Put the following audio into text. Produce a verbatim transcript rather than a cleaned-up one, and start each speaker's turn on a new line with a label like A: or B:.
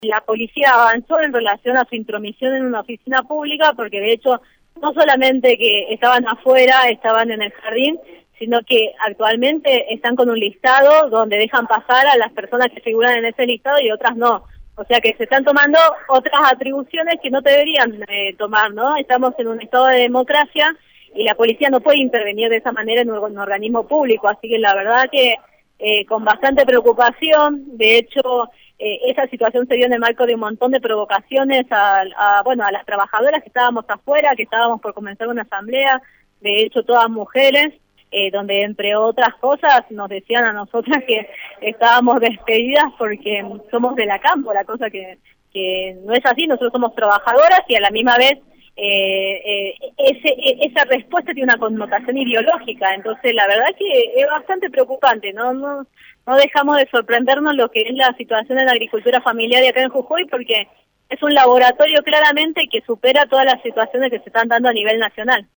A: La policía avanzó en relación a su intromisión en una oficina pública, porque de hecho no solamente que estaban afuera, estaban en el jardín, sino que actualmente están con un listado donde dejan pasar a las personas que figuran en ese listado y otras no. O sea que se están tomando otras atribuciones que no deberían eh, tomar, ¿no? Estamos en un estado de democracia y la policía no puede intervenir de esa manera en un, un organismo público, así que la verdad que eh, con bastante preocupación. De hecho, eh, esa situación se dio en el marco de un montón de provocaciones a, a, bueno, a las trabajadoras que estábamos afuera, que estábamos por comenzar una asamblea, de hecho todas mujeres, eh, donde entre otras cosas nos decían a nosotras que estábamos despedidas porque somos de la cámpora, cosa que, que no es así. Nosotros somos trabajadoras y a la misma vez Eh, eh, ese, esa respuesta tiene una connotación ideológica. Entonces la verdad que es bastante preocupante, ¿no? No, no dejamos de sorprendernos lo que es la situación en la agricultura familiar de acá en Jujuy, porque es un laboratorio claramente que supera todas las situaciones que se están dando a nivel nacional.